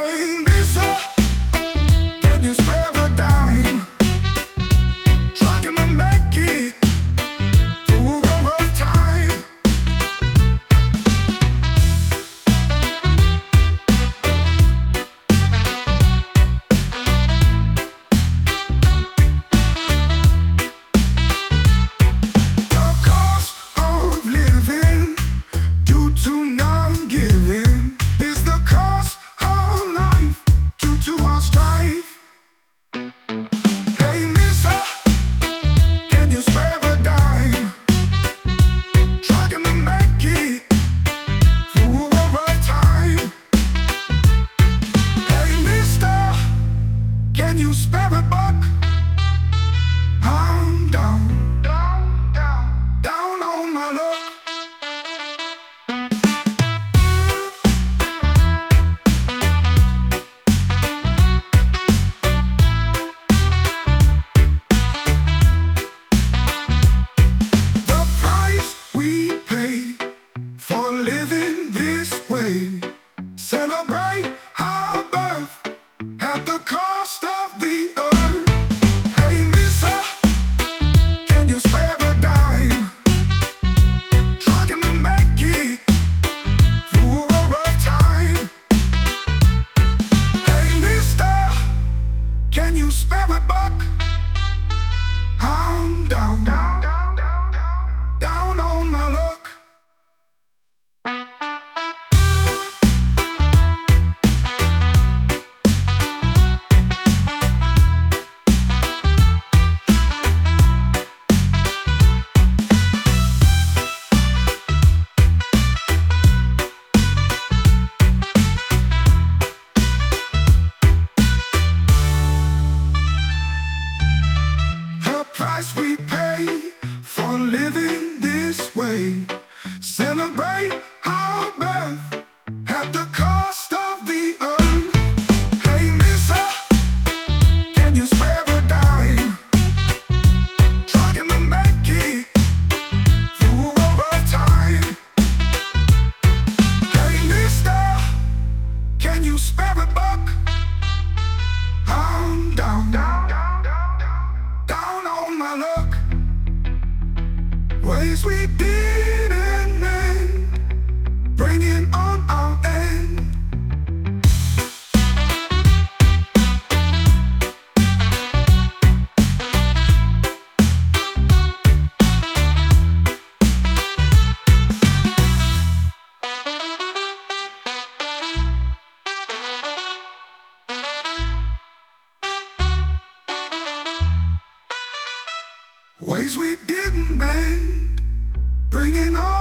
Hey Lisa, can you spare a dime? Trying to make it through a rough time. The cost of living due to non-giving is the cost of life due to our strife. Hey Lisa, can you spare a dime? Trying to make it through a rough time. Hey mister, can you spare a buck? I'm down on my luck. The price we pay for living this way. Celebrate our birth at the cost of the earth. Hey Lisa, can you spare a dime? Trying to make it through a rough time. Hey mister, can you spare a buck? I'm down on my luck. The price we pay for living this way. Celebrate our birth at the cost of the earth. Hey Lisa, can you spare a dime? Trying to make it through a rough time. Hey mister, can you spare a buck? I'm down on my luck. Ways we didn't end, bringing on our end. Ways we didn't bend, bringing on